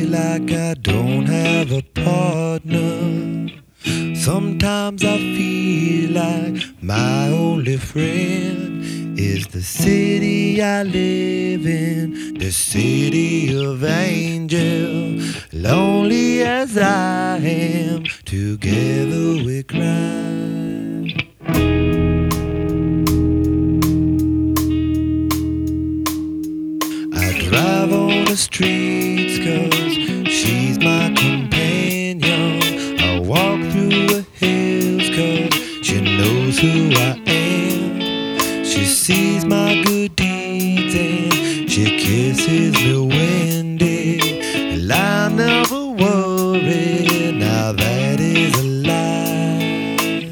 like I don't have a partner. Sometimes I feel like my only friend is the city I live in, the city of angel. Lonely as I am, together we cry. I drive on the streets 'cause she's my companion. I walk through the hills 'cause she knows who I am. She sees my good deeds and she kisses me when and I never worry, now that is a lie.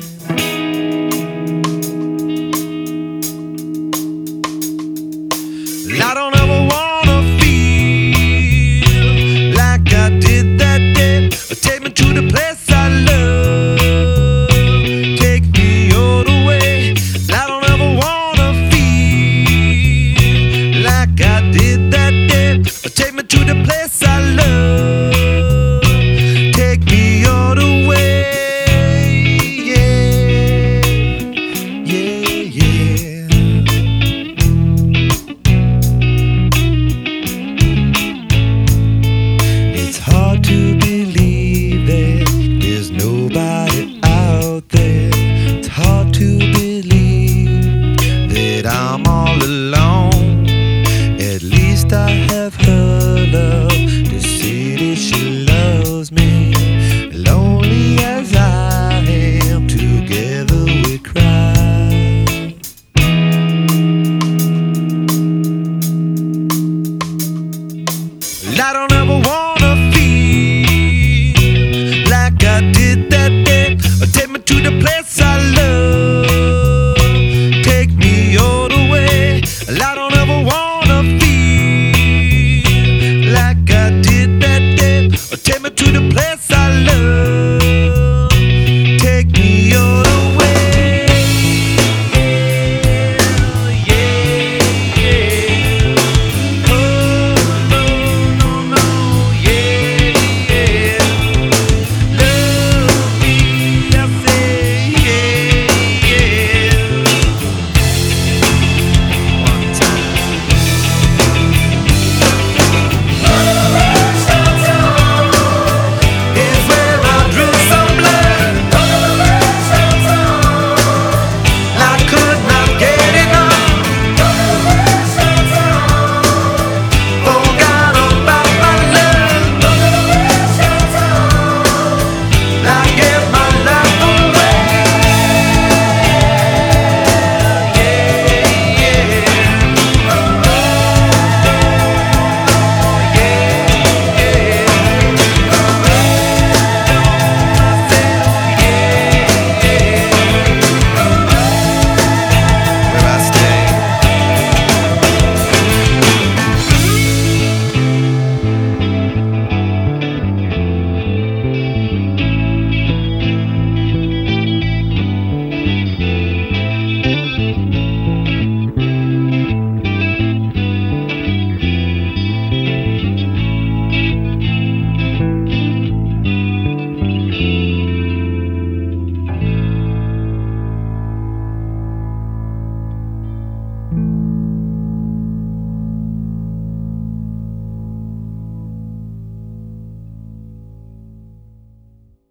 I don't ever wanna feel like I did that day. Take me to the place I love, take me all the way. I don't ever wanna feel like I did that day. Take me to the place I love, take me all the way. Yeah, yeah, yeah. It's hard to believe that there's nobody out there. It's hard to believe that I'm all alone. At least I have her love, the city she loves me. Lonely as I am, together we cry. I don't know